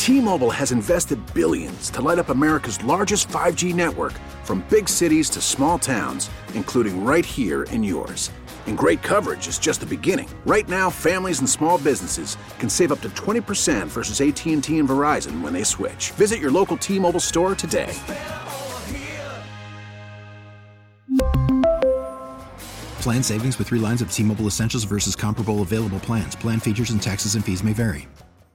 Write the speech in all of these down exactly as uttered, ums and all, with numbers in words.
T-Mobile has invested billions to light up America's largest five G network, from big cities to small towns, including right here in yours. And great coverage is just the beginning. Right now, families and small businesses can save up to twenty percent versus A T and T and Verizon when they switch. Visit your local T-Mobile store today. Plan savings with three lines of T-Mobile Essentials versus comparable available plans. Plan features and taxes and fees may vary.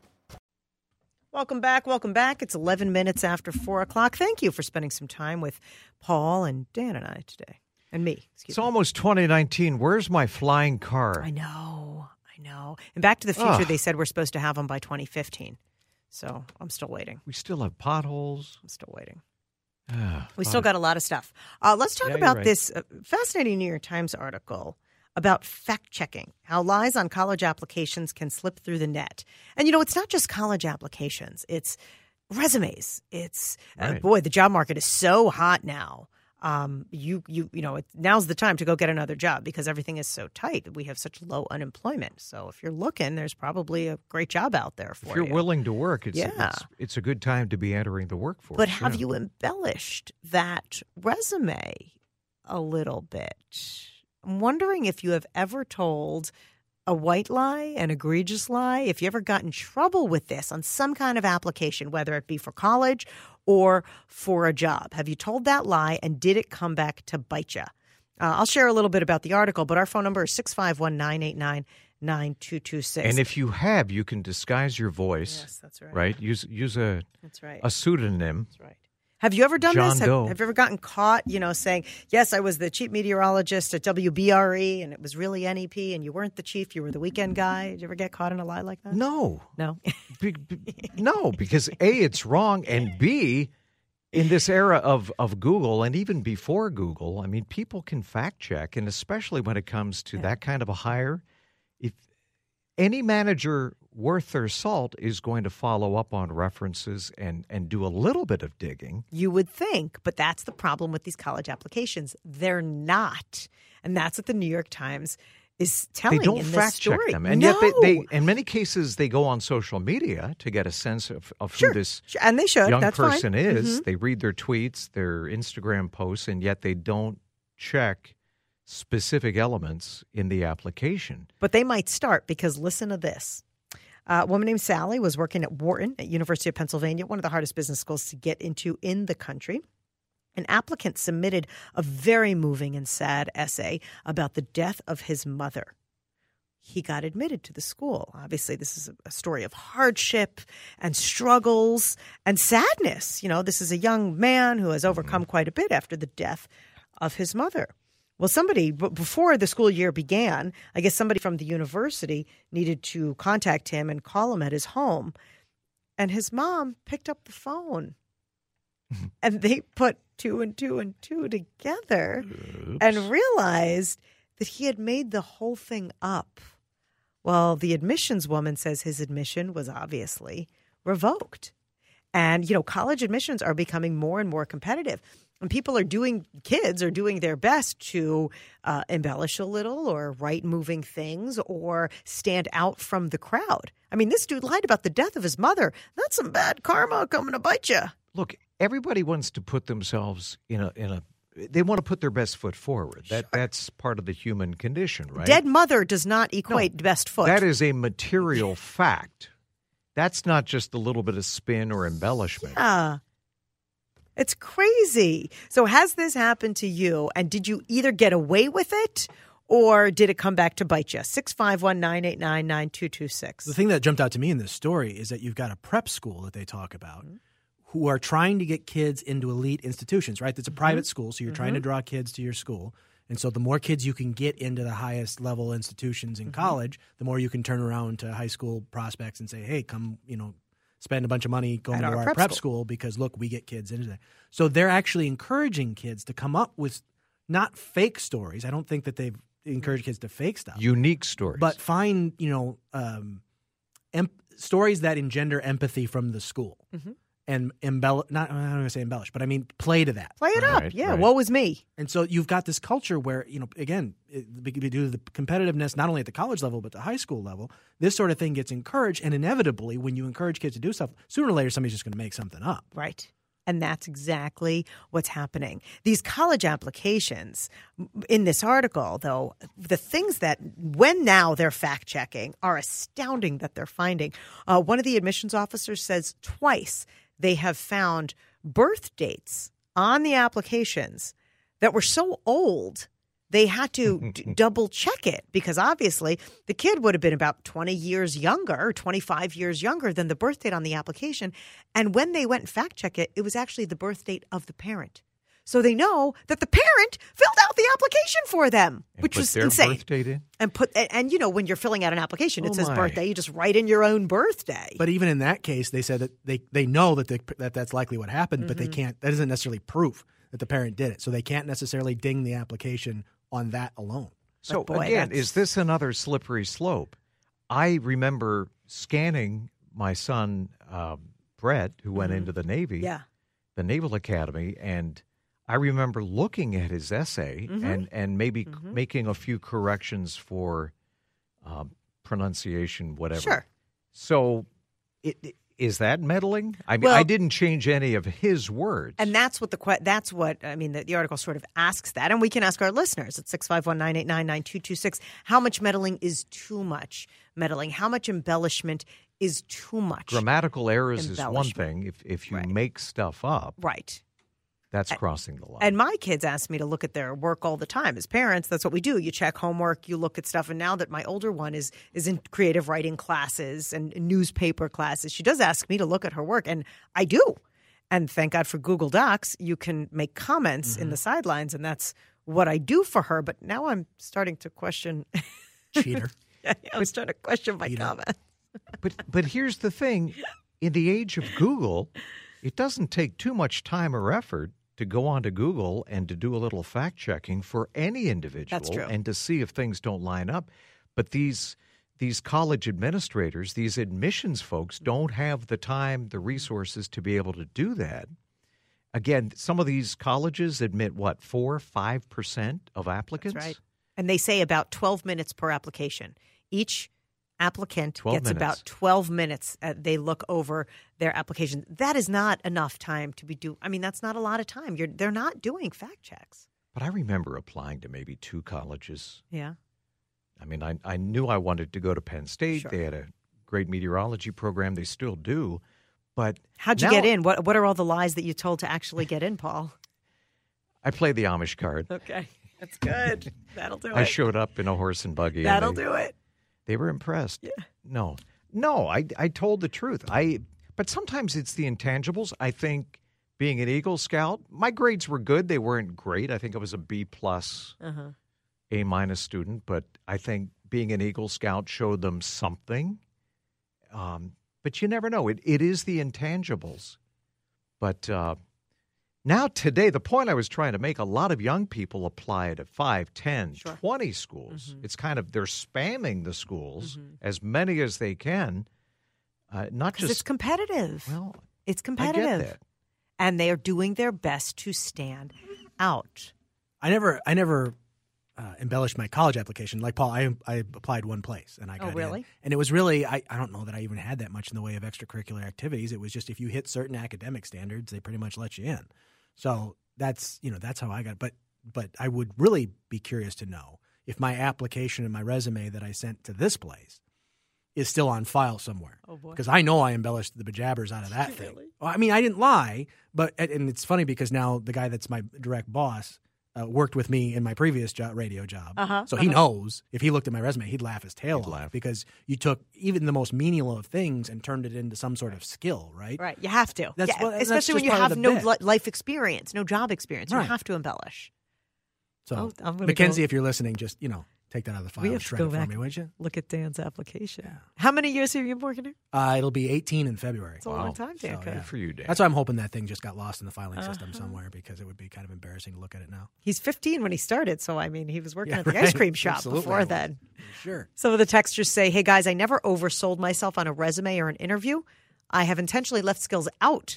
Welcome back. Welcome back. It's eleven minutes after four o'clock. Thank you for spending some time with Paul and Dan and I today. And me. Excuse it's me. almost twenty nineteen. Where's my flying car? I know. I know. And Back to the Future, Ugh. they said we're supposed to have them by twenty fifteen. So I'm still waiting. We still have potholes. I'm still waiting. Ah, we still got a lot of stuff. Uh, let's talk Yeah, about right. this uh, fascinating New York Times article about fact-checking, how lies on college applications can slip through the net. And, you know, it's not just college applications. It's resumes. It's, uh, Right. boy, the job market is so hot now. Um, you, you, you know, it, now's the time to go get another job because everything is so tight. We have such low unemployment. So if you're looking, there's probably a great job out there for If you're you. willing to work, it's, Yeah. it's it's a good time to be entering the workforce. But have yeah. you embellished that resume a little bit? I'm wondering if you have ever told a white lie, an egregious lie, if you ever got in trouble with this on some kind of application, whether it be for college or for a job. Have you told that lie, and did it come back to bite you? Uh, I'll share a little bit about the article, but our phone number is six five one, nine eight nine, nine two two six. And if you have, you can disguise your voice. Yes, that's right. Right? Use use a That's right. a pseudonym. That's right. Have you ever done John this? Have, Doe. have you ever gotten caught, you know, saying, yes, I was the chief meteorologist at W B R E and it was really N E P and you weren't the chief, you were the weekend guy? Did you ever get caught in a lie like that? No. No? Be, be- no, because A, it's wrong, and B, in this era of, of Google and even before Google, I mean, people can fact check, and especially when it comes to Yeah. that kind of a hire, if any manager worth their salt is going to follow up on references and, and do a little bit of digging. You would think, but that's the problem with these college applications. They're not. And that's what the New York Times is telling They don't in this fact check story. them. And no. yet they, they, in many cases, they go on social media to get a sense of, of Sure. who this Sure. And they should. young That's person fine. is. Mhm. They read their tweets, their Instagram posts, and yet they don't check specific elements in the application. But they might start because listen to this. Uh, a woman named Sally was working at Wharton at University of Pennsylvania, one of the hardest business schools to get into in the country. An applicant submitted a very moving and sad essay about the death of his mother. He got admitted to the school. Obviously, this is a story of hardship and struggles and sadness. You know, this is a young man who has overcome quite a bit after the death of his mother. Well, somebody, b- before the school year began, I guess somebody from the university needed to contact him and call him at his home. And his mom picked up the phone. And they put two and two and two together and realized that he had made the whole thing up. Well, the admissions woman says his admission was obviously revoked. And, you know, college admissions are becoming more and more competitive. And people are doing, kids are doing their best to uh, embellish a little or write moving things or stand out from the crowd. I mean, this dude lied about the death of his mother. That's some bad karma coming to bite you. Look, everybody wants to put themselves in a in a. They want to put their best foot forward. That Sure. that's part of the human condition, right? Dead mother does not equate best foot. That is a material fact. That's not just a little bit of spin or embellishment. Yeah. It's crazy. So has this happened to you? And did you either get away with it or did it come back to bite you? six five one, nine eight nine, nine two two six. The thing that jumped out to me in this story is that you've got a prep school that they talk about who are trying to get kids into elite institutions, right? It's a private school, so you're trying to draw kids to your school. And so the more kids you can get into the highest level institutions in college, the more you can turn around to high school prospects and say, hey, come, you know, spend a bunch of money going At to our our prep prep, school. school because, look, we get kids into there. So they're actually encouraging kids to come up with not fake stories. I don't think that they've encouraged kids to fake stuff. Unique stories. But find, you know, um, em- stories that engender empathy from the school. and embellish, not, I'm not going to say embellish, but I mean play to that. Play it up. Right, Yeah, right. woe is me. And so you've got this culture where, you know, again, it, due to the competitiveness, not only at the college level, but the high school level, this sort of thing gets encouraged. And inevitably, when you encourage kids to do stuff, sooner or later, somebody's just going to make something up. Right. And that's exactly what's happening. These college applications, in this article, though, the things that, when now they're fact-checking, are astounding that they're finding. Uh, one of the admissions officers says twice they have found birth dates on the applications that were so old they had to d- double check it because obviously the kid would have been about twenty years younger or twenty-five years younger than the birth date on the application. And when they went and fact check it, it was actually the birth date of the parent. So they know that the parent filled out the application for them, And which put was their insane. birth date in? And put and, and you know when you're filling out an application, it Oh, says my. birthday. You just write in your own birthday. But even in that case, they said that they, they know that, they, that that's likely what happened, but they Mm-hmm. can't, that isn't necessarily proof that the parent did it. So they can't necessarily ding the application on that alone. So But boy, again, that's- is this another slippery slope? I remember scanning my son, uh, Brett, who went into the Navy, yeah. the Naval Academy, and I remember looking at his essay Mm-hmm. and, and maybe c- making a few corrections for uh, pronunciation, whatever. Sure. So it, it- is that meddling? I mean, Well- I didn't change any of his words. And that's what the que- that's what I mean. The, the article sort of asks that, and we can ask our listeners at six five one nine eight nine nine two two six. How much meddling is too much meddling? How much embellishment is too much? Grammatical errors is one Embellishment. thing. If if you Right. make stuff up, Right. that's crossing the line. And my kids ask me to look at their work all the time. As parents, that's what we do. You check homework, you look at stuff. And now that my older one is is in creative writing classes and newspaper classes, she does ask me to look at her work, and I do. And thank God for Google Docs, you can make comments in the sidelines, and that's what I do for her. But now I'm starting to question. Cheater. I'm starting to question my comments. But but here's the thing: in the age of Google, it doesn't take too much time or effort to go onto Google and to do a little fact checking for any individual That's true. and to see if things don't line up. But these these college administrators, these admissions folks don't have the time, the resources to be able to do that. Again, some of these colleges admit what, four, five percent of applicants? That's right. And they say about twelve minutes per application. Each applicant twelve gets minutes. about twelve minutes. Uh, they look over their application. That is not enough time to be do. I mean, that's not a lot of time. You're they're not doing fact checks. But I remember applying to maybe two colleges. Yeah. I mean, I, I knew I wanted to go to Penn State. Sure. They had a great meteorology program. They still do. But How'd you now get in? What What are all the lies that you told to actually get in, Paul? I played the Amish card. Okay, that's good. That'll do I it. showed up in a horse and buggy. and That'll they, do it. They were impressed. Yeah. No, no, I, I told the truth. I But sometimes it's the intangibles. I think being an Eagle Scout, my grades were good. They weren't great. I think I was a B plus, Uh-huh. A minus student. But I think being an Eagle Scout showed them something. Um, but you never know. It It is the intangibles. But uh, now today, the point I was trying to make, a lot of young people apply to five, ten, Sure. twenty schools. Mm-hmm. It's kind of, they're spamming the schools, as many as they can. Uh, not Because just, it's competitive. well, It's I competitive. get that. And they are doing their best to stand out. I never, I never uh, embellished my college application. Like Paul, I I applied one place and I got Oh, really? in. And it was really, I, I don't know that I even had that much in the way of extracurricular activities. It was just if you hit certain academic standards, they pretty much let you in. So that's, you know, that's how I got it. But, but I would really be curious to know if my application and my resume that I sent to this place is still on file somewhere. Oh, boy. Because I know I embellished the bejabbers out of that thing. Well, I mean, I didn't lie, but and it's funny because now the guy that's my direct boss uh, worked with me in my previous job, radio job. Uh-huh, So he uh-huh. knows if he looked at my resume, he'd laugh his tail He'd off laugh. because you took even the most menial of things and turned it into some sort of skill, right? Right. You have to. That's Yeah, what- that's especially when just you part of have the no bit. li- life experience, no job experience. You Right. have to embellish. So, Oh, I'm gonna Mackenzie, go- if you're listening, just, you know, take that out of the file We and have to shred go it for back. me, would you? Look at Dan's application. Yeah. How many years have you been working here? Uh, it'll be eighteen in February. It's a long time, Dan. So, Cook. Good for you, Dan. That's why I'm hoping that thing just got lost in the filing Uh-huh. system somewhere because it would be kind of embarrassing to look at it now. He's fifteen when he started, so I mean, he was working Yeah, at the right. ice cream shop Absolutely before I was. then. Sure. Some of the texters say, "Hey guys, I never oversold myself on a resume or an interview. I have intentionally left skills out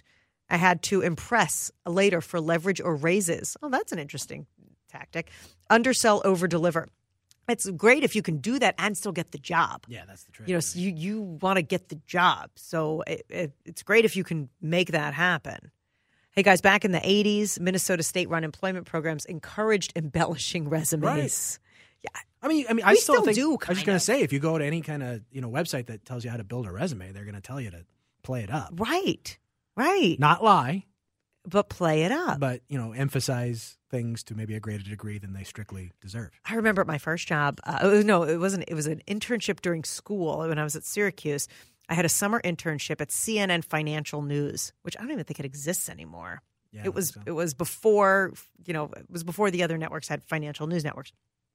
I had to impress later for leverage or raises. Oh, that's an interesting tactic. Undersell, over-deliver. It's great if you can do that and still get the job. Yeah, that's the trick. You know, so you, you want to get the job. So it, it, it's great if you can make that happen. Hey, guys, back in the eighties, Minnesota state-run employment programs encouraged embellishing resumes. Right. Yeah. I mean, I mean, I We still, still think, do, I was kind just going of. to say, if you go to any kind of you know website that tells you how to build a resume, they're going to tell you to play it up, Right. Right. not lie, But play it up. but you know, emphasize things to maybe a greater degree than they strictly deserve. I remember at my first job. Uh, it was- no, it wasn't. It was an internship during school when I was at Syracuse. I had a summer internship at C N N Financial News, which I don't even think it exists anymore. Yeah, I it was. think so. It was before. You know, it was before the other networks had financial news networks.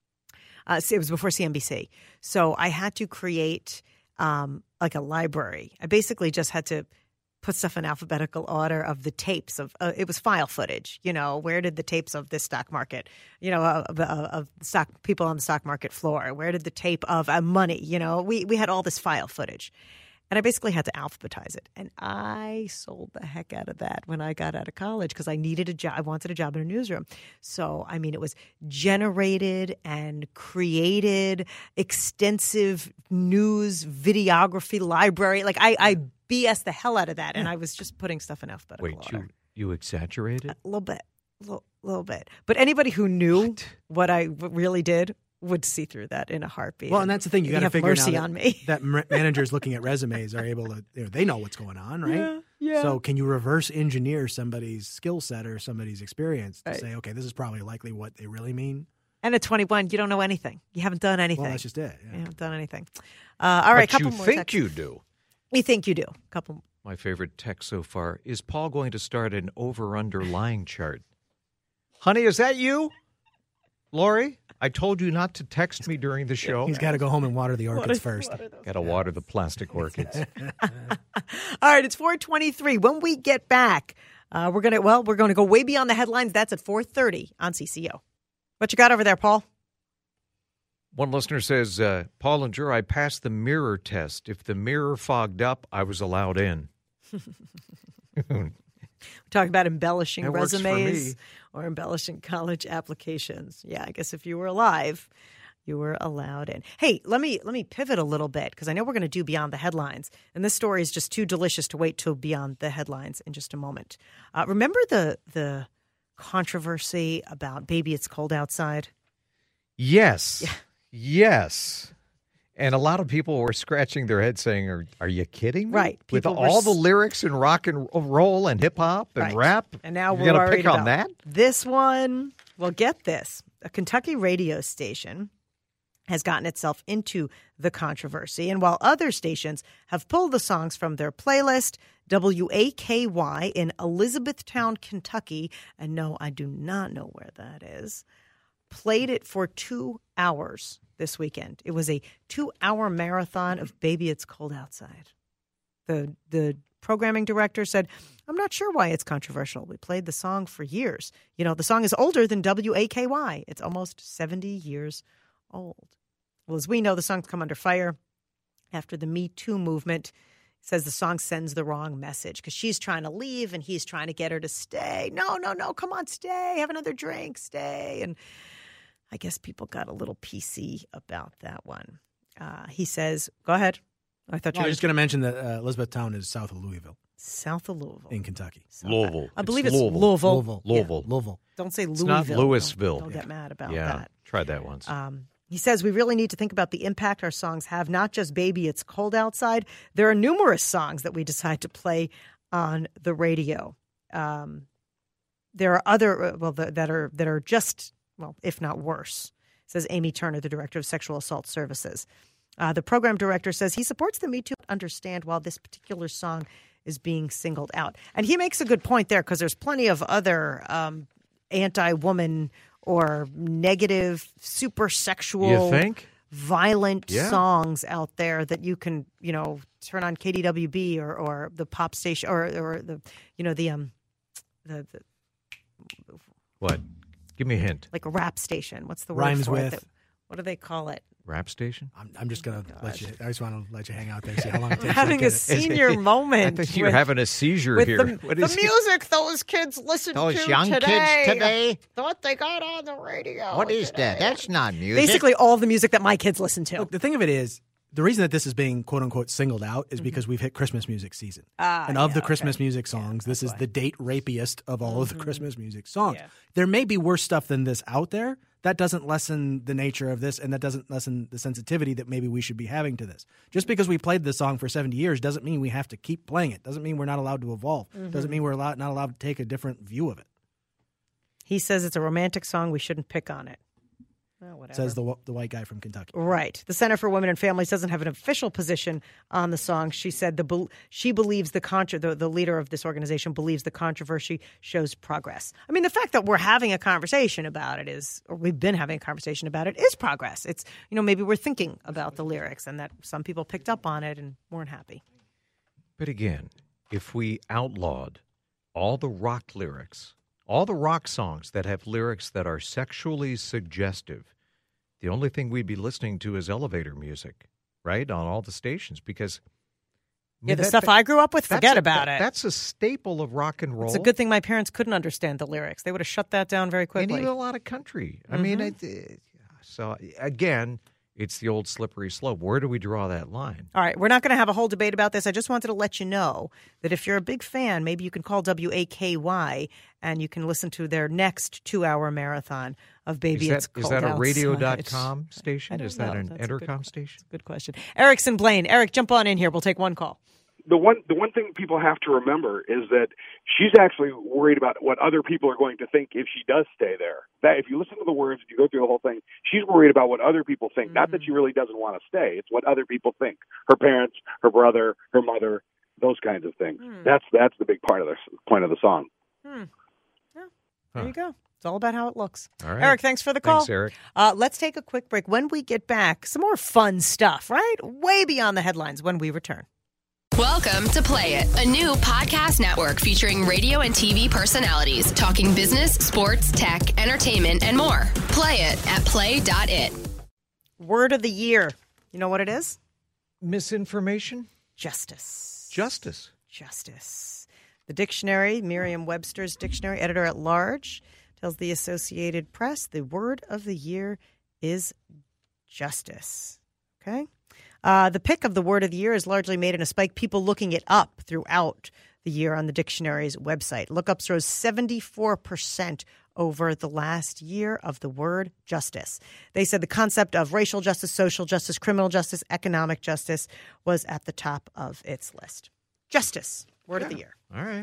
Uh, so it was before C N B C. So I had to create um, like a library. I basically just had to put stuff in alphabetical order of the tapes of uh, it was file footage. You know, where did the tapes of this stock market, you know, of, of, of stock people on the stock market floor? Where did the tape of uh, money? You know, we we had all this file footage, and I basically had to alphabetize it. And I sold the heck out of that when I got out of college because I needed a job. I wanted a job in a newsroom. So I mean, it was generated and created extensive news videography library. Like I. I B S the hell out of that, and I was just putting stuff in alphabetical Wait, order. you you exaggerated? A little bit, a little, little bit. But anybody who knew What? what I w- really did would see through that in a heartbeat. Well, and that's the thing. You got to have figure mercy now that, on me. that ma- managers looking at resumes are able to, you know, they know what's going on, right? Yeah, yeah. So can you reverse engineer somebody's skill set or somebody's experience to Right. say, okay, this is probably likely what they really mean? And at twenty-one, you don't know anything. You haven't done anything. Well, that's just it. Yeah. You haven't done anything. Uh, all right, But couple you more. think texts. you do. You think you do. Couple. My favorite text so far is Paul going to start an over-under lying chart. Honey, is that you? Lori, I told you not to text me during the show. He's got to go home and water the orchids first. Got to water the plastic orchids. All right, it's four twenty-three. When we get back, uh, we're gonna well, we're gonna go way beyond the headlines. That's at four thirty on C C O. What you got over there, Paul? One listener says, uh, Paul and Drew, I passed the mirror test. If the mirror fogged up, I was allowed in. We're talking about embellishing That works for resumes me. or embellishing college applications. Yeah, I guess if you were alive, you were allowed in. Hey, let me let me pivot a little bit because I know we're going to do Beyond the Headlines, and this story is just too delicious to wait till Beyond the Headlines in just a moment. Uh, remember the the controversy about Baby It's Cold Outside? Yes. Yes. And a lot of people were scratching their heads saying, are, are you kidding me? Right. With People were all s- the lyrics and rock and roll and hip hop and Right. rap. And now you're we're gonna worried pick on about that? this one. Well, get this. A Kentucky radio station has gotten itself into the controversy. And while other stations have pulled the songs from their playlist, W A K Y in Elizabethtown, Kentucky, and no, I do not know where that is, played it for two hours this weekend. It was a two-hour marathon of Baby It's Cold Outside. The the programming director said, I'm not sure why it's controversial. We played the song for years. You know, the song is older than W A K Y. It's almost seventy years old. Well, as we know, the song's come under fire after the Me Too movement. It says the song sends the wrong message because she's trying to leave and he's trying to get her to stay. No, no, no, come on, stay. Have another drink, stay. And I guess people got a little P C about that one. Uh, he says, go ahead. I thought you I were was just going to mention that uh, Elizabethtown is south of Louisville south of Louisville. in Kentucky. South- Louisville. I believe It's it's Louisville. Louisville. Louisville. Yeah. Louisville. Louisville. Don't say It's Louisville. not Louisville. Don't, don't get mad about yeah, that. tried that once. Um, he says we really need to think about the impact our songs have, not just Baby It's Cold Outside. There are numerous songs that we decide to play on the radio. Um, there are other, uh, well, that that are that are just, well, if not worse, says Amy Turner, the director of Sexual Assault Services. Uh, the program director says he supports the Me Too, understand while this particular song is being singled out. And he makes a good point there because there's plenty of other um, anti-woman or negative, super sexual, You think? violent Yeah. songs out there that you can, you know, turn on K D W B or, or the pop station or, or the, you know, the um, the, the What? Give me a hint. like a rap station. What's the word Rhymes for it? with. That- what do they call it? Rap station? I'm, I'm just going to let you, I just want to let you hang out there and see how long it takes. I'm having to a get it. senior moment. I think you're with, having a seizure with here. the, What the is it? music those kids listen Those to young today. kids today? What they got on the radio. What is today. that? That's not music. Basically all the music that my kids listen to. Look, the thing of it is, the reason that this is being quote unquote singled out is because we've hit Christmas music season. Ah, and of yeah, the Christmas okay. music songs, this is why. the date rapiest of all of the Christmas music songs. Yeah. There may be worse stuff than this out there. That doesn't lessen the nature of this, and that doesn't lessen the sensitivity that maybe we should be having to this. Just because we played this song for seventy years doesn't mean we have to keep playing it. Doesn't mean we're not allowed to evolve. Mm-hmm. Doesn't mean we're allowed, not allowed to take a different view of it. He says it's a romantic song. We shouldn't pick on it. Well, whatever. Says the the white guy from Kentucky. Right. The Center for Women and Families doesn't have an official position on the song. She said the bel- she believes the, contra- the the leader of this organization believes the controversy shows progress. I mean, the fact that we're having a conversation about it is, or we've been having a conversation about it, is progress. It's, you know, maybe we're thinking about the lyrics and that some people picked up on it and weren't happy. But again, if we outlawed all the rock lyrics, all the rock songs that have lyrics that are sexually suggestive, the only thing we'd be listening to is elevator music, right, on all the stations. Because I mean, Yeah, the that- stuff that- I grew up with, that's forget a- about that- it. That's a staple of rock and roll. It's a good thing my parents couldn't understand the lyrics. They would have shut that down very And quickly. even a lot of country. I mean, it, it- so again, it's the old slippery slope. Where do we draw that line? All right, we're not going to have a whole debate about this. I just wanted to let you know that if you're a big fan, maybe you can call W A K Y and you can listen to their next two-hour marathon of Baby Is that, It's is Cold that a Outside. radio dot com I station? don't Is that know. an That's a good- Entercom station? Good question. Erickson Blaine. Eric, jump on in here. We'll take one call. The one, the one thing people have to remember is that she's actually worried about what other people are going to think if she does stay there. That if you listen to the words, if you go through the whole thing, she's worried about what other people think. Mm-hmm. Not that she really doesn't want to stay. It's what other people think. Her parents, her brother, her mother, those kinds of things. Mm. That's that's the big part of the point of the song. Hmm. Yeah. There Huh. you go. It's all about how it looks. All right. Eric, thanks for the call. Thanks, Eric. Uh, let's take a quick break. When we get back, some more fun stuff, right? Way beyond the headlines when we return. Welcome to Play It, a new podcast network featuring radio and T V personalities talking business, sports, tech, entertainment, and more. Play it at play dot it. Word of the year. You know what it is? Misinformation? Justice. Justice. Justice. The dictionary, Merriam-Webster's dictionary, editor at large, tells the Associated Press the word of the year is justice. Okay? Uh, the pick of the word of the year is largely made in a spike, people looking it up throughout the year on the dictionary's website. Lookups rose seventy-four percent over the last year of the word justice. They said the concept of racial justice, social justice, criminal justice, economic justice was at the top of its list. Justice, word yeah. of the year. All right.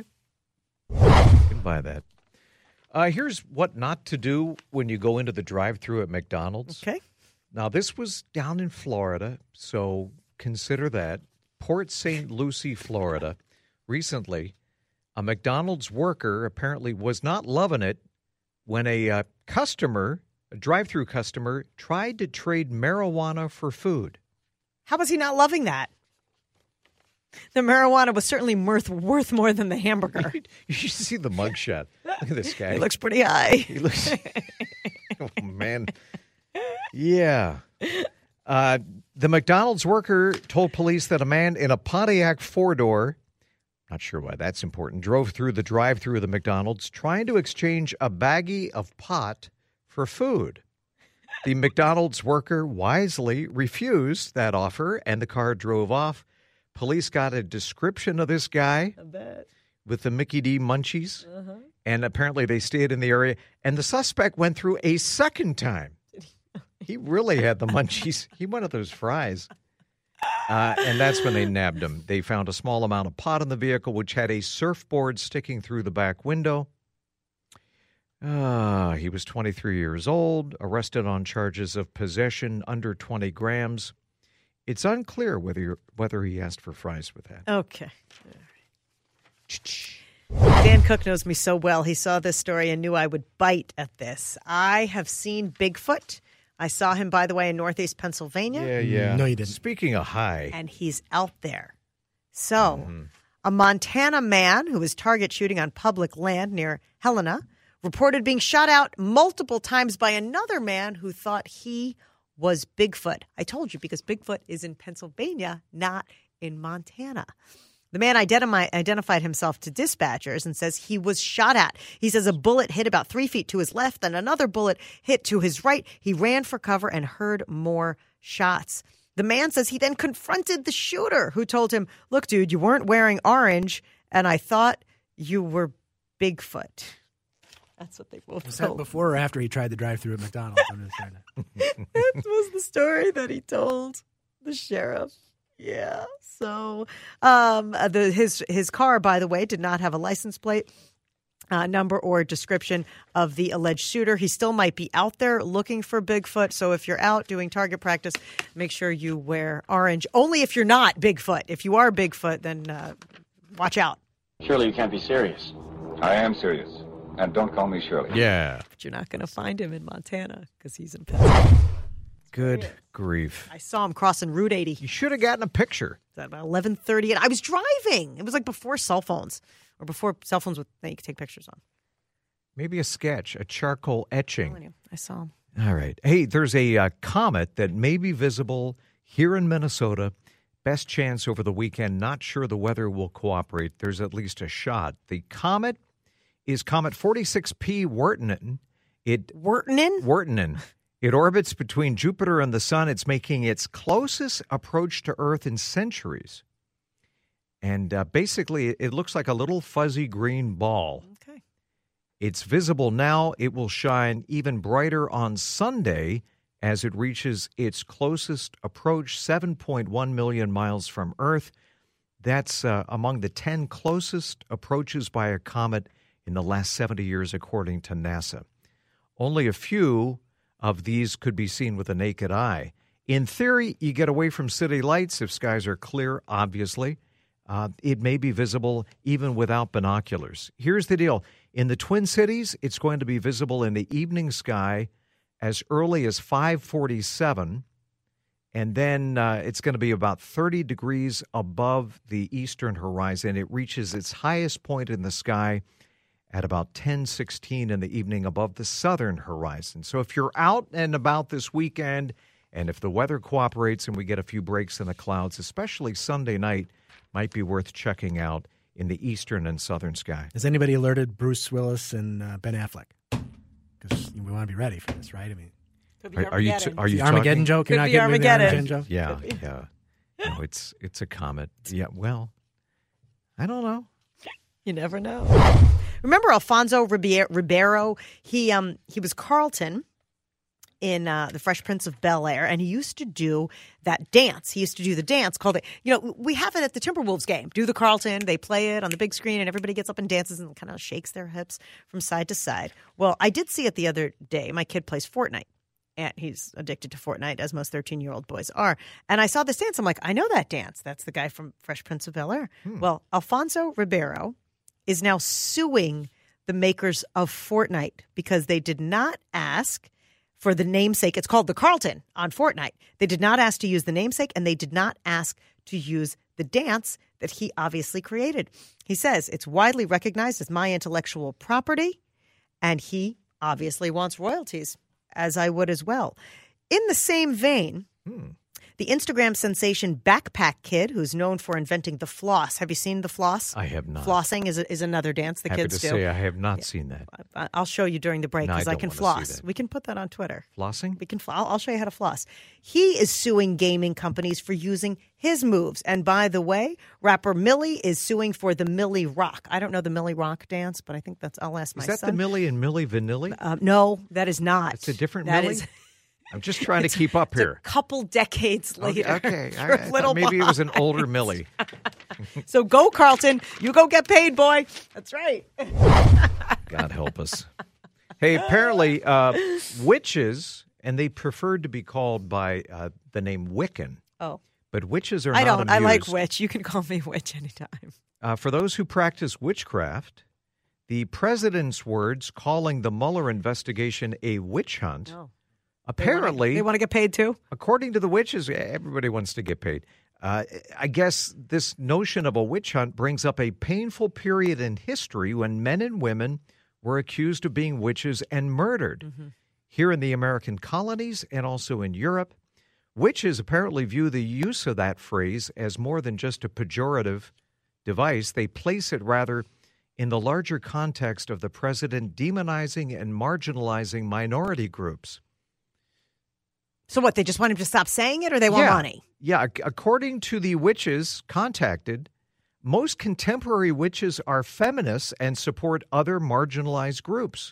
You can buy that. Uh, here's what not to do when you go into the drive-thru at McDonald's. Okay. Now, this was down in Florida, so consider that. Port Saint Lucie, Florida. Recently, a McDonald's worker apparently was not loving it when a uh, customer, a drive-thru customer, tried to trade marijuana for food. How was he not loving that? The marijuana was certainly worth, worth more than the hamburger. You should see the mugshot. Look at this guy. He looks pretty high. He looks. Oh, man. Yeah. Uh, the McDonald's worker told police that a man in a Pontiac four-door, not sure why that's important, drove through the drive-thru of the McDonald's trying to exchange a baggie of pot for food. The McDonald's worker wisely refused that offer, and the car drove off. Police got a description of this guy with the Mickey D munchies, uh-huh. and apparently they stayed in the area, and the suspect went through a second time. He really had the munchies. He wanted those fries. Uh, and that's when they nabbed him. They found a small amount of pot in the vehicle, which had a surfboard sticking through the back window. Uh, he was twenty-three years old, arrested on charges of possession under twenty grams. It's unclear whether whether he asked for fries with that. Okay. Dan Cook knows me so well. He saw this story and knew I would bite at this. I have seen Bigfoot. I saw him, by the way, in Northeast Pennsylvania. Yeah, yeah. No, you didn't. Speaking of high. And he's out there. So, mm-hmm. a Montana man who was target shooting on public land near Helena reported being shot out multiple times by another man who thought he was Bigfoot. I told you because Bigfoot is in Pennsylvania, not in Montana. The man identify, identified himself to dispatchers and says he was shot at. He says a bullet hit about three feet to his left and another bullet hit to his right. He ran for cover and heard more shots. The man says he then confronted the shooter who told him, look, dude, you weren't wearing orange and I thought you were Bigfoot. That's what they both Was told. that before or after he tried the drive-through at McDonald's? I'm just trying to... That was the story that he told the sheriff. Yeah. So um, the his his car, by the way, did not have a license plate uh, number or description of the alleged shooter. He still might be out there looking for Bigfoot. So if you're out doing target practice, make sure you wear orange. Only if you're not Bigfoot. If you are Bigfoot, then uh, watch out. Surely you can't be serious. I am serious. And don't call me Shirley. Yeah. But you're not going to find him in Montana because he's in Pennsylvania. Good grief. I saw him crossing Route eighty. You should have gotten a picture. At about eleven thirty, and I was driving. It was like before cell phones, or before cell phones with, that you could take pictures on. Maybe a sketch, a charcoal etching. I'm telling you, I saw him. All right. Hey, there's a uh, comet that may be visible here in Minnesota. Best chance over the weekend. Not sure the weather will cooperate. There's at least a shot. The comet is Comet forty-six P Wirtanen. It Wirtanen? Wirtanen. It orbits between Jupiter and the Sun. It's making its closest approach to Earth in centuries. And uh, basically, it looks like a little fuzzy green ball. Okay. It's visible now. It will shine even brighter on Sunday as it reaches its closest approach, seven point one million miles from Earth. That's uh, among the ten closest approaches by a comet in the last seventy years, according to NASA. Only a few of these could be seen with the naked eye. In theory, you get away from city lights if skies are clear, obviously. Uh, it may be visible even without binoculars. Here's the deal. In the Twin Cities, it's going to be visible in the evening sky as early as five forty-seven, and then uh, it's going to be about thirty degrees above the eastern horizon. It reaches its highest point in the sky at about ten sixteen in the evening above the southern horizon. So if you're out and about this weekend, and if the weather cooperates and we get a few breaks in the clouds, especially Sunday night, might be worth checking out in the eastern and southern sky. Has anybody alerted Bruce Willis and uh, Ben Affleck? Because we want to be ready for this, right? I mean, are, are you t- are you the Armageddon talking? joke? You're Could not be getting me the Armageddon. Armageddon joke? Yeah, yeah. No, it's it's a comet. Yeah, well, I don't know. You never know. Remember Alfonso Ribeiro? He um he was Carlton in uh, The Fresh Prince of Bel-Air, and he used to do that dance. He used to do the dance called it. You know, we have it at the Timberwolves game. Do the Carlton. They play it on the big screen, and everybody gets up and dances and kind of shakes their hips from side to side. Well, I did see it the other day. My kid plays Fortnite. And he's addicted to Fortnite, as most thirteen-year-old boys are. And I saw this dance. I'm like, I know that dance. That's the guy from Fresh Prince of Bel-Air. Hmm. Well, Alfonso Ribeiro is now suing the makers of Fortnite because they did not ask for the namesake. It's called the Carlton on Fortnite. They did not ask to use the namesake, and they did not ask to use the dance that he obviously created. He says it's widely recognized as my intellectual property, and he obviously wants royalties, as I would as well. In the same vein, hmm. the Instagram sensation Backpack Kid, who's known for inventing the floss. Have you seen the floss? I have not. Flossing is a, is another dance the Happy kids to do. say I have not yeah. seen that. I, I'll show you during the break because no, I, I can floss. We can put that on Twitter. Flossing? We can. I'll, I'll show you how to floss. He is suing gaming companies for using his moves. And by the way, rapper Millie is suing for the Millie Rock. I don't know the Millie Rock dance, but I think that's. I'll ask my son. Is that son. the Millie and Millie Vanilli? Uh, no, that is not. It's a different that Millie? Is, I'm just trying to keep up here. A couple decades later. Okay, okay. I, I maybe it was an older Millie. So go, Carlton. You go get paid, boy. That's right. God help us. Hey, apparently uh, witches, and they preferred to be called by uh, the name Wiccan. Oh. But witches are I not don't. amused. I like witch. You can call me witch anytime. Uh, for those who practice witchcraft, the president's words calling the Mueller investigation a witch hunt. Oh. Apparently, they want to get paid too? According to the witches, everybody wants to get paid. Uh, I guess this notion of a witch hunt brings up a painful period in history when men and women were accused of being witches and murdered. Mm-hmm. here in the American colonies and also in Europe. Witches apparently view the use of that phrase as more than just a pejorative device. They place it rather in the larger context of the president demonizing and marginalizing minority groups. So what, they just want him to stop saying it, or they want yeah. money? Yeah, ac- according to the witches contacted, most contemporary witches are feminists and support other marginalized groups.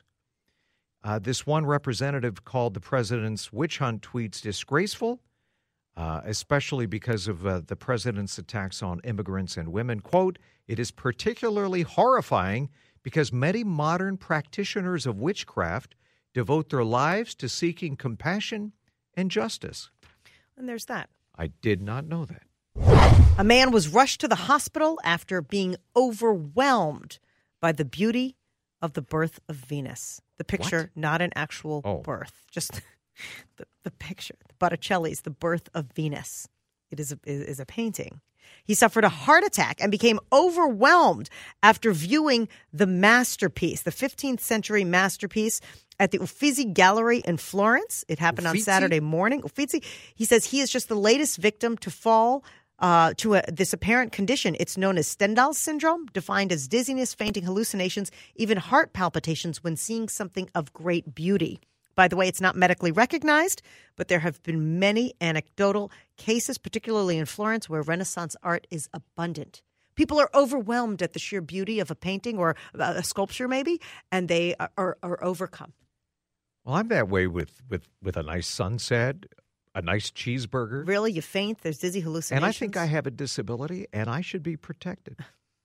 Uh, this one representative called the president's witch hunt tweets disgraceful, uh, especially because of uh, the president's attacks on immigrants and women. Quote, "It is particularly horrifying because many modern practitioners of witchcraft devote their lives to seeking compassion and justice." And there's that. I did not know that. A man was rushed to the hospital after being overwhelmed by the beauty of the birth of Venus. The picture, What? not an actual Oh. birth, just the, the picture. Botticelli's The Birth of Venus. It is a, is a painting. He suffered a heart attack and became overwhelmed after viewing the masterpiece, the fifteenth century masterpiece at the Uffizi Gallery in Florence. It happened Uffizi? on Saturday morning. Uffizi, he says he is just the latest victim to fall uh, to a, this apparent condition. It's known as Stendhal syndrome, defined as dizziness, fainting, hallucinations, even heart palpitations when seeing something of great beauty. By the way, it's not medically recognized, but there have been many anecdotal cases, particularly in Florence, where Renaissance art is abundant. People are overwhelmed at the sheer beauty of a painting or a sculpture, maybe, and they are, are, are overcome. Well, I'm that way with, with, with a nice sunset, a nice cheeseburger. Really? You faint? There's dizzy hallucinations? And I think I have a disability, and I should be protected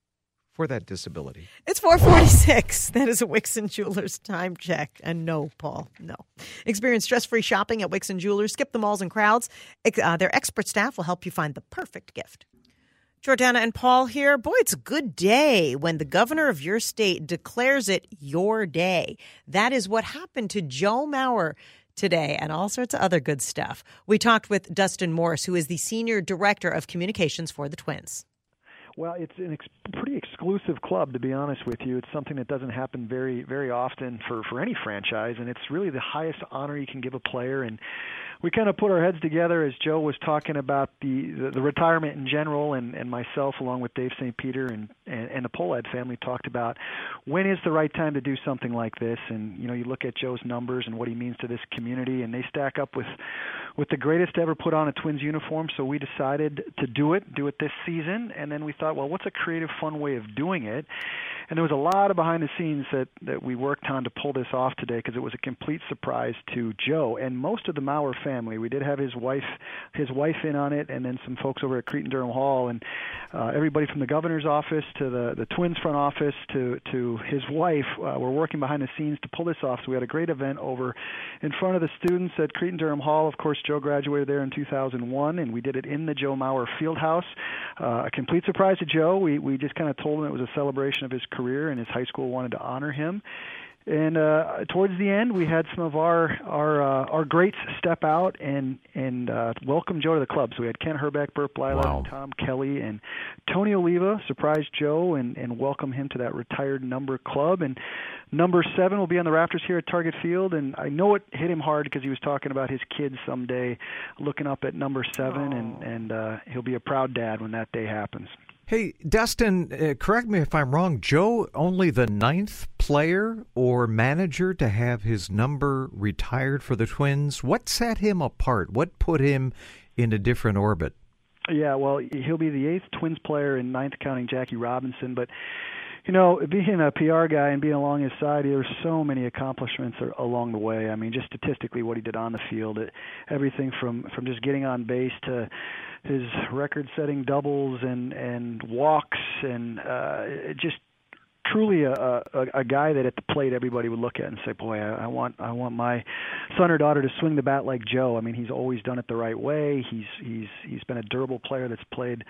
for that disability. It's four forty-six. That is a Wixon Jewelers time check. And no, Paul, no. Experience stress-free shopping at Wixon Jewelers. Skip the malls and crowds. Uh, their expert staff will help you find the perfect gift. Jordana and Paul here. Boy, it's a good day when the governor of your state declares it your day. That is what happened to Joe Mauer today, and all sorts of other good stuff. We talked with Dustin Morse, who is the Senior Director of Communications for the Twins. Well, it's an ex- pretty exclusive club, to be honest with you. It's something that doesn't happen very, very often for, for any franchise, and it's really the highest honor you can give a player. And we kind of put our heads together as Joe was talking about the, the, the retirement in general, and, and myself, along with Dave Saint Peter and, and, and the Pohlad family, talked about when is the right time to do something like this. And, you know, you look at Joe's numbers and what he means to this community, and they stack up with, with the greatest to ever put on a Twins uniform. So we decided to do it, do it this season, and then we thought, well, what's a creative, fun way of doing it? And there was a lot of behind the scenes that, that we worked on to pull this off today, because it was a complete surprise to Joe and most of the Mauer family. We did have his wife his wife in on it, and then some folks over at Cretin-Derham Hall, and uh, everybody from the governor's office to the, the Twins front office to, to his wife uh, were working behind the scenes to pull this off. So we had a great event over in front of the students at Cretin-Derham Hall. Of course, Joe graduated there in two thousand one, and we did it in the Joe Mauer Fieldhouse. Uh, a complete surprise to Joe. We, we just kind of told him it was a celebration of his career, and his high school wanted to honor him. And uh, towards the end, we had some of our our uh, our greats step out and and uh, welcome Joe to the club. So we had Ken Herbeck, Burt Blylev, Wow. Tom Kelly, and Tony Oliva surprise Joe and, and welcome him to that retired number club. And number seven will be on the rafters here at Target Field. And I know it hit him hard because he was talking about his kids someday looking up at number seven, and and uh, he'll be a proud dad when that day happens. Hey, Dustin, uh, correct me if I'm wrong. Joe, only the ninth player or manager to have his number retired for the Twins. What set him apart? What put him in a different orbit? Yeah, well, he'll be the eighth Twins player and ninth counting Jackie Robinson. But, you know, being a P R guy and being along his side, there were so many accomplishments along the way. I mean, just statistically what he did on the field, it, everything from, from just getting on base to his record-setting doubles and, and walks, and uh, just truly a, a, a guy that at the plate everybody would look at and say, boy, I, I want I want my son or daughter to swing the bat like Joe. I mean, he's always done it the right way. He's he's he's been a durable player that's played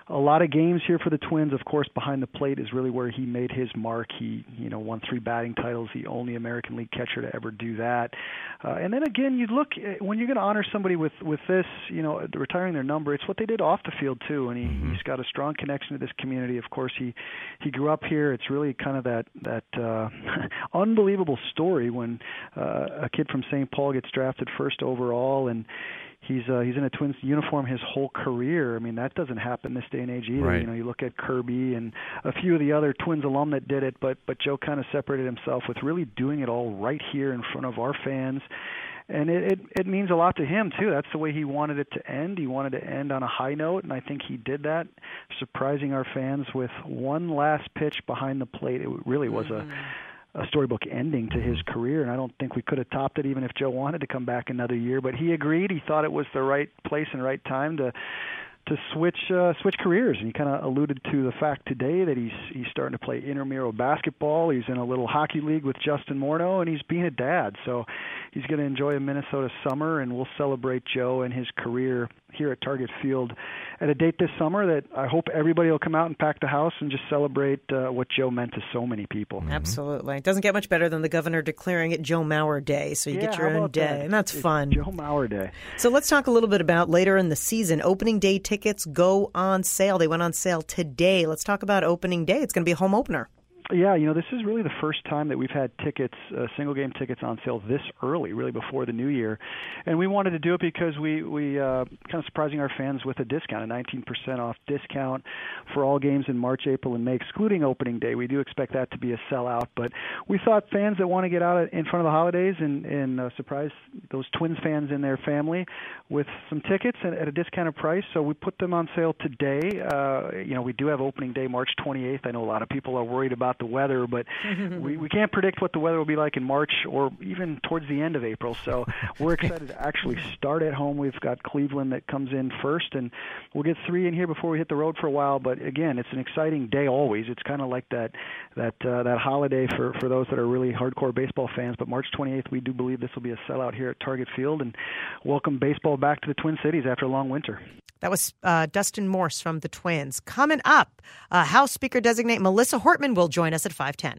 a lot of games here for the Twins. Of course, behind the plate is really where he made his mark. He, you know, won three batting titles, the only American League catcher to ever do that. Uh, and then again, you look at, when you're going to honor somebody with with this, you know, retiring their number. It's what they did off the field too, and he, mm-hmm. he's got a strong connection to this community. Of course, he he grew up here. It's really kind of that that uh, unbelievable story when uh, a kid from Saint Paul gets drafted first overall, and He's uh, he's in a Twins uniform his whole career. I mean, that doesn't happen this day and age either. Right. You know, you look at Kirby and a few of the other Twins alum that did it, but but Joe kind of separated himself with really doing it all right here in front of our fans. And it, it, it means a lot to him, too. That's the way he wanted it to end. He wanted to end on a high note, and I think he did that, surprising our fans with one last pitch behind the plate. It really was mm-hmm. a a storybook ending to his career, and I don't think we could have topped it even if Joe wanted to come back another year. But he agreed. He thought it was the right place and right time to to switch uh, switch careers. And he kind of alluded to the fact today that he's he's starting to play intramural basketball. He's in a little hockey league with Justin Morneau, and he's being a dad. So he's going to enjoy a Minnesota summer, and we'll celebrate Joe and his career here at Target Field at a date this summer that I hope everybody will come out and pack the house and just celebrate uh, what Joe meant to so many people. Mm-hmm. Absolutely. It doesn't get much better than the governor declaring it Joe Mauer Day, so you yeah, get your own day, that? and that's it's fun. Joe Mauer Day. So let's talk a little bit about later in the season. Opening day tickets go on sale. They went on sale today. Let's talk about opening day. It's going to be a home opener. Yeah, you know, this is really the first time that we've had tickets, uh, single-game tickets on sale this early, really before the new year. And we wanted to do it because we, we uh, kind of surprising our fans with a discount, a nineteen percent off discount for all games in March, April, and May, excluding opening day. We do expect that to be a sellout, but we thought fans that want to get out in front of the holidays and, and uh, surprise those Twins fans and their family with some tickets at, at a discounted price. So we put them on sale today. Uh, you know, we do have opening day March twenty-eighth. I know a lot of people are worried about the weather, but we, we can't predict what the weather will be like in March or even towards the end of April. So we're excited to actually start at home. We've got Cleveland that comes in first, and we'll get three in here before we hit the road for a while. But again, it's an exciting day always. It's kind of like that that uh, that holiday for, for those that are really hardcore baseball fans. But March twenty-eighth, we do believe this will be a sellout here at Target Field and welcome baseball back to the Twin Cities after a long winter. That was uh, Dustin Morse from the Twins. Coming up, uh, House Speaker designate Melissa Hortman will join us at five ten.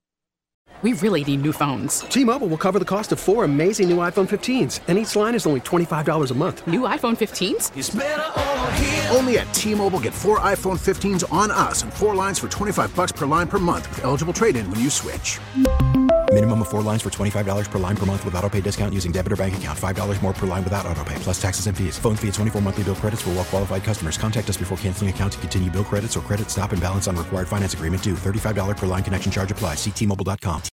We really need new phones. T-Mobile will cover the cost of four amazing new iPhone fifteens, and each line is only twenty-five dollars a month. New iPhone fifteens? It's better over here. Only at T-Mobile, get four iPhone fifteens on us and four lines for twenty-five dollars per line per month with eligible trade-in when you switch. Minimum of four lines for twenty-five dollars per line per month with autopay discount using debit or bank account. five dollars more per line without autopay, plus taxes and fees. Phone fee at twenty-four monthly bill credits for well-qualified customers. Contact us before canceling account to continue bill credits or credit stop and balance on required finance agreement due. thirty-five dollars per line connection charge applies. See T Mobile dot com.